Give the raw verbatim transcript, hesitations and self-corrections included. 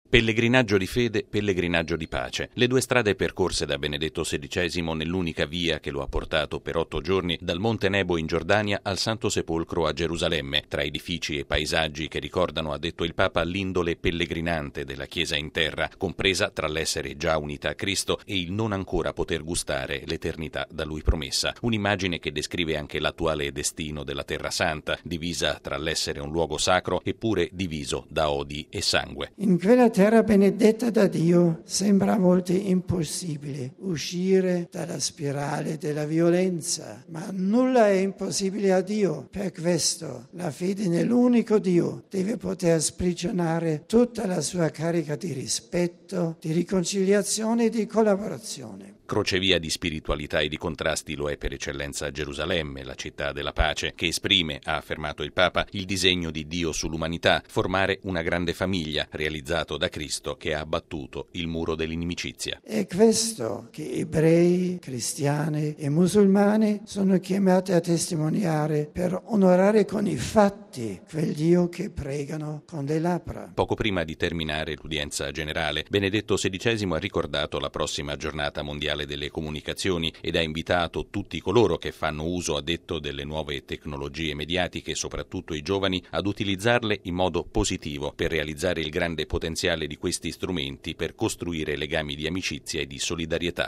Pellegrinaggio di fede, pellegrinaggio di pace. Le due strade percorse da Benedetto sedicesimo nell'unica via che lo ha portato per otto giorni dal Monte Nebo in Giordania al Santo Sepolcro a Gerusalemme, tra edifici e paesaggi che ricordano, ha detto il Papa, l'indole pellegrinante della Chiesa in terra, compresa tra l'essere già unita a Cristo e il non ancora poter gustare l'eternità da Lui promessa. Un'immagine che descrive anche l'attuale destino della Terra Santa, divisa tra l'essere un luogo sacro eppure diviso da odi e sangue. In quella terra benedetta da Dio sembra a volte impossibile uscire dalla spirale della violenza, ma nulla è impossibile a Dio. Per questo la fede nell'unico Dio deve poter sprigionare tutta la sua carica di rispetto, di riconciliazione e di collaborazione. Crocevia di spiritualità e di contrasti lo è per eccellenza Gerusalemme, la città della pace, che esprime, ha affermato il Papa, il disegno di Dio sull'umanità, formare una grande famiglia, realizzato da Cristo che ha abbattuto il muro dell'inimicizia. È questo che ebrei, cristiani e musulmani sono chiamati a testimoniare per onorare con i fatti quel Dio che pregano con le labbra. Poco prima di terminare l'udienza generale, Benedetto sedicesimo ha ricordato la prossima giornata mondiale delle comunicazioni ed ha invitato tutti coloro che fanno uso, ha detto, delle nuove tecnologie mediatiche, soprattutto i giovani, ad utilizzarle in modo positivo per realizzare il grande potenziale di questi strumenti per costruire legami di amicizia e di solidarietà.